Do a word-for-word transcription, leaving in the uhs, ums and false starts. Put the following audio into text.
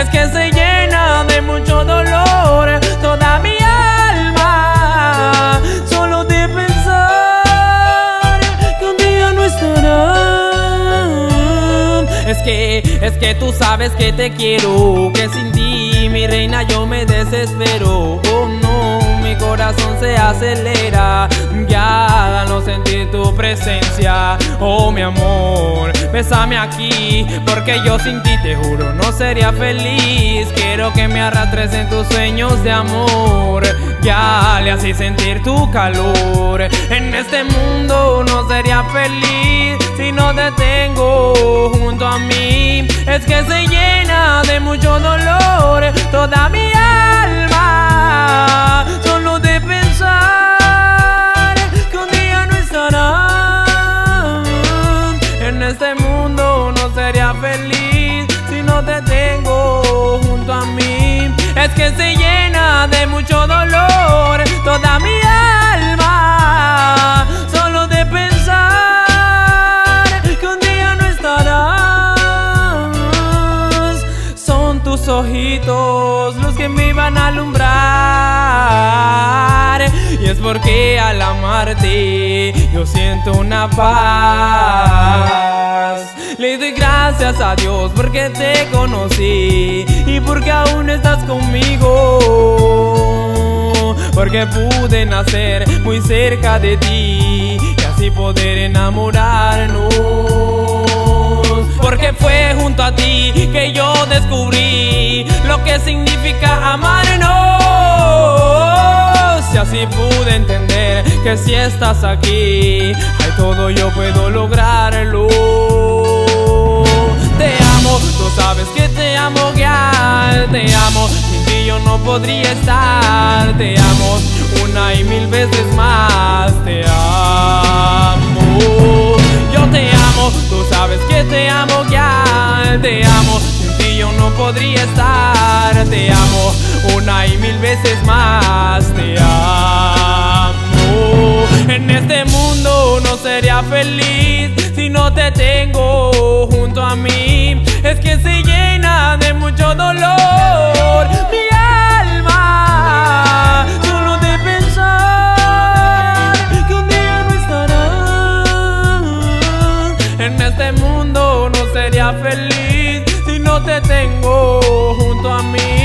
es que se llena de mucho dolor toda mi alma, solo de pensar que un día no estarán. Es que, es que tú sabes que te quiero, que sin ti, mi reina, yo me desespero. Oh no, mi corazón se acelera ya al no sentir tu presencia. Oh mi amor, bésame aquí, porque yo sin ti te juro no sería feliz. Quiero que me arrastres en tus sueños de amor, ya le así sentir tu calor. En este mundo no sería feliz si no te tengo junto a mí. Es que se llena de mucho dolor toda mi alma, solo de pensar que un día no estarán. En este mundo no sería feliz si no te tengo junto a mí. Es que se llena de mucho dolor toda mi alma, solo de pensar que un día no estarás. Son tus ojitos los que me van a alumbrar, y es porque al amarte yo siento una paz. Le doy gracias a Dios porque te conocí y porque aún estás conmigo, porque pude nacer muy cerca de ti y así poder enamorarnos. Porque fue junto a ti que yo descubrí lo que significa amarnos, y así pude entender que si estás aquí, hay todo yo puedo lograrlo. Te amo, tú sabes que te amo, girl. Te amo, sin ti yo no podría estar. Te amo una y mil veces más. Te amo, yo te amo, tú sabes que te amo, girl. Te amo, sin ti yo no podría estar. Te amo una y mil veces más. Te amo. En este mundo no sería feliz si no te tengo junto a mí. Es que se llena de mucho dolor mi alma, solo de pensar que un día no estarás. En este mundo no sería feliz si no te tengo junto a mí.